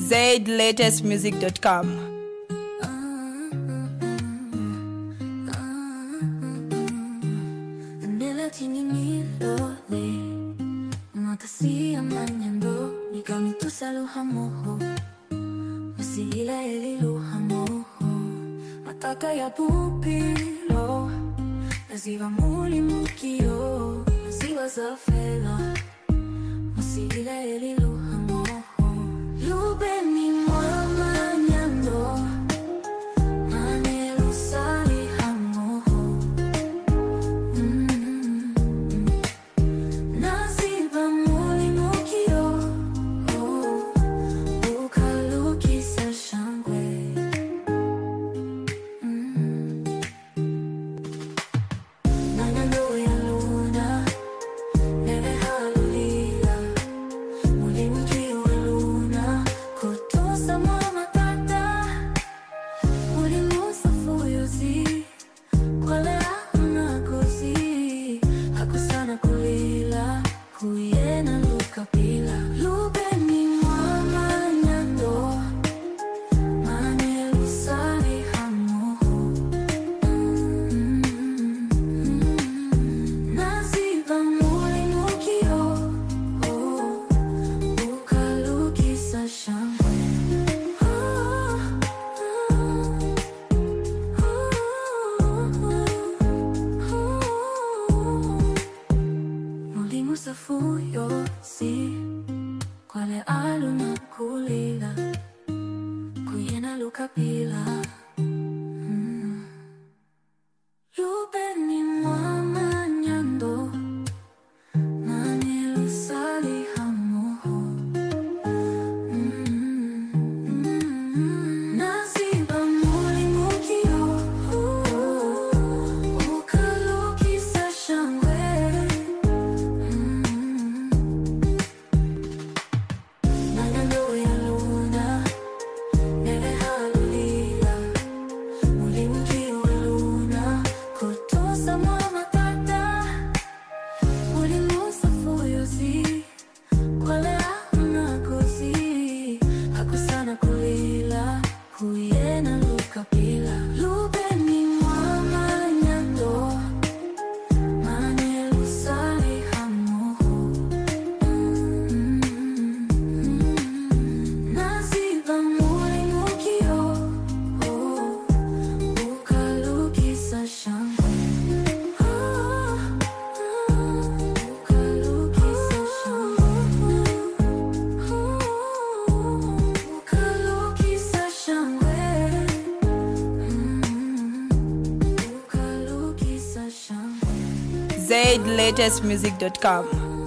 zlatestmusic.com. Mataka ya pupilo naziva muli mukio naziva za fela masila eliluha moho lube mi mama nyando manelu sali hamoho naziva muli mukio ukaluki sa shangwe Fuyo si kwale aluna kulila kuyena lukapila lubeni mama nyando manelu sali hamoho naziba muli mukio ukaluki sa shangwe zlatestmusic.com.